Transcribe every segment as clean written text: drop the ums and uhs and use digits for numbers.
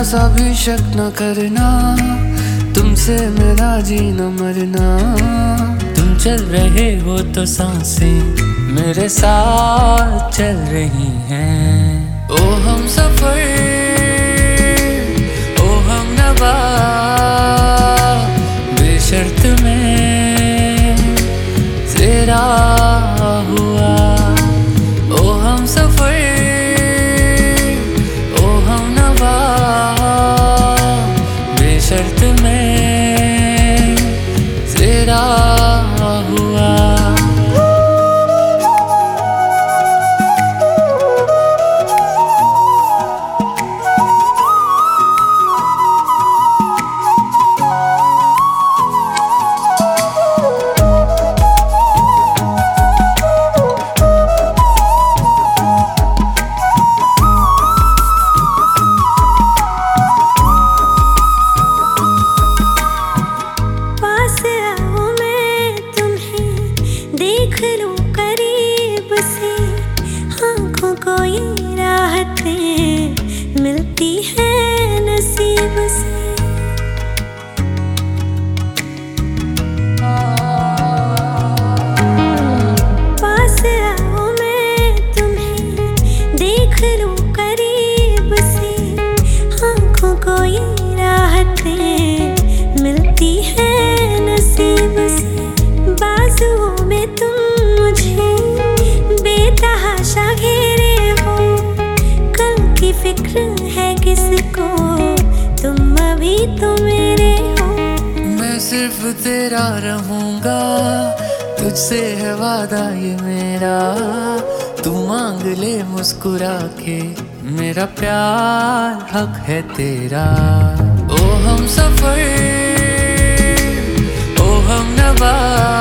सा भी शक न करना, तुमसे मेरा जीना मरना। तुम चल रहे हो तो सांसें मेरे साथ चल रही हैं। ओ हम सफर, ओ हम नवा, बेशर्त में तेरा हुआ। ओ हम सफर, ओ हम नवा, बेशर्त में तेरा हुआ। को ये राहतें मिलती है नसीब से। पास आओ मैं तुम्हें देख लूं करीब से, आँखों को ये राहतें मिलती है नसीब से। बाजुओं में तुम मुझे बेतहाशा घेरे, फिक्र है किसको, तुम अभी तो मेरे हो। मैं सिर्फ तेरा रहूंगा, तुझसे है वादा ये मेरा। तू मांग ले मुस्कुरा के, मेरा प्यार हक है तेरा। ओ हम सफर, ओ हम नवा,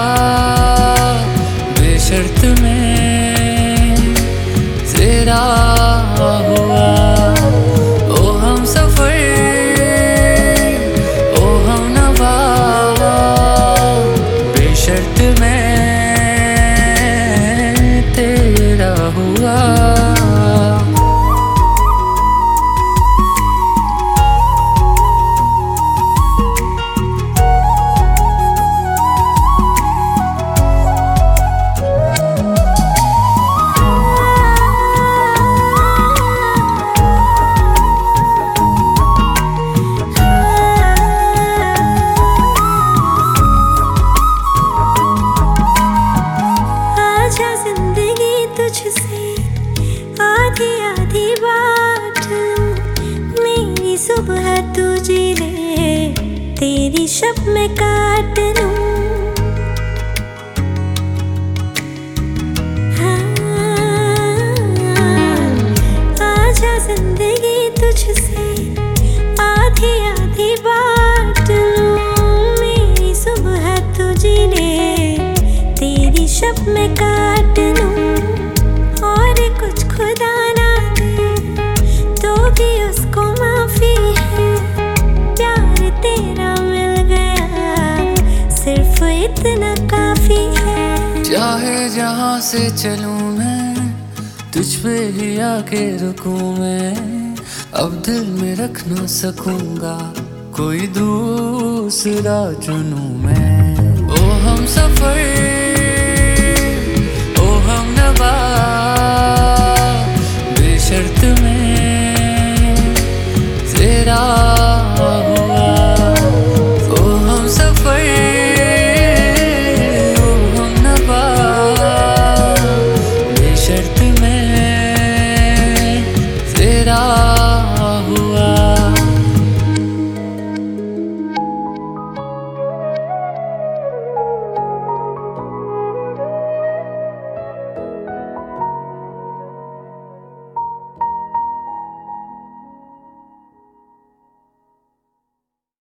बेशर्त में तेरा हुआ। ओ हम सफर, ओ हम नवा, बेशर्त में तेरा हुआ। आधी बात मेरी सुबह तू जी ले, तेरी शब मैं काट लूं। आजा जिंदगी तुझसे आधी आधी बात लूं, मेरी सुबह तू जी ले, तेरी शब मैं काट लूं। और कुछ खुदा ना दे तो भी उसको माफी है, प्यार तेरा मिल गया सिर्फ इतना काफी है। चाहे जहां से चलूं मैं, तुझ पे ही आके रुकूं मैं। अब दिल में रख ना सकूंगा, कोई दूसरा चुनूं मैं। ओ हम सफर, ओ हम नवा, बेशर्त में तेरा